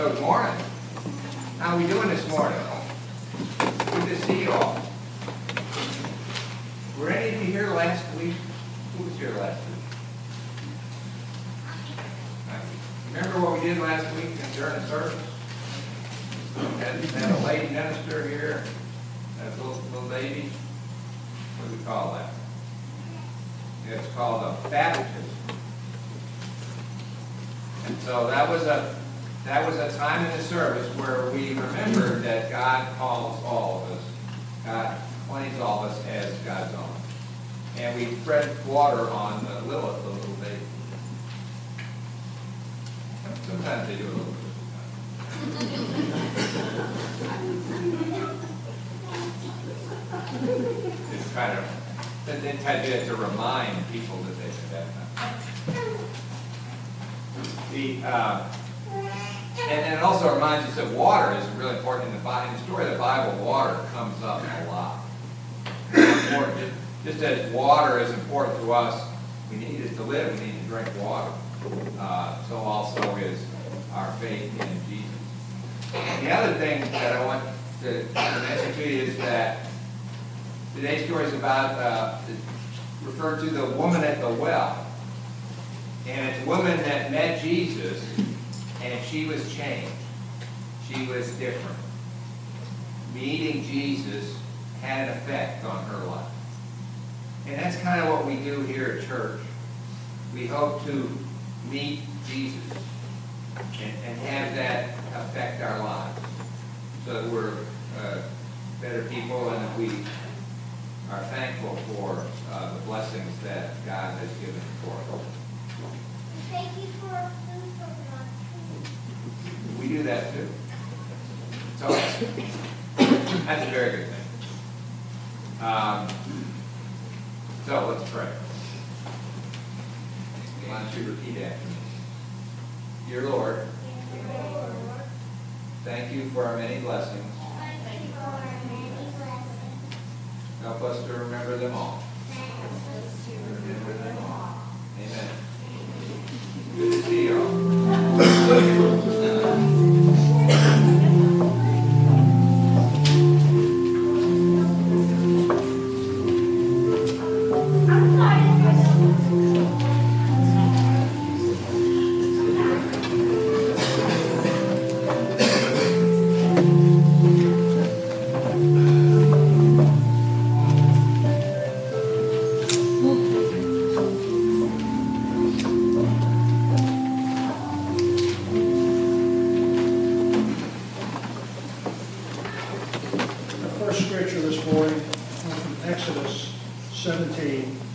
So good morning. How are we doing this morning? Good to see you all. Were any of you here last week? Who was here last week? Remember what we did last week during the service? Had a lady minister here, that little lady. What do we call that? It's called a baptism. And so that was a time in the service where we remembered that God calls all of us. God claims all of us as God's own. And we spread water on the little baby. Sometimes they do a little bit. It's kind of, they tend to remind people that they should have that. And it also reminds us that water is really important in the Bible. In the story of the Bible, water comes up a lot. It's important. Just as water is important to us, we need it to live, we need to drink water. So also is our faith in Jesus. And the other thing that I want to mention to you is that today's story is about, referred to the woman at the well. And it's a woman that met Jesus, and she was changed. She was different. Meeting Jesus had an effect on her life. And that's kind of what we do here at church. We hope to meet Jesus and have that affect our lives so that we're better people and that we are thankful for the blessings that God has given for us. Thank you for food from God. We do that too. So that's a very good thing. So let's pray. Why don't you repeat after me? Dear Lord, thank you for our many blessings. Thank you for our many blessings. Help us to remember them all. Help us to remember them all. Amen. Good to see you all. First scripture this morning comes from Exodus 17.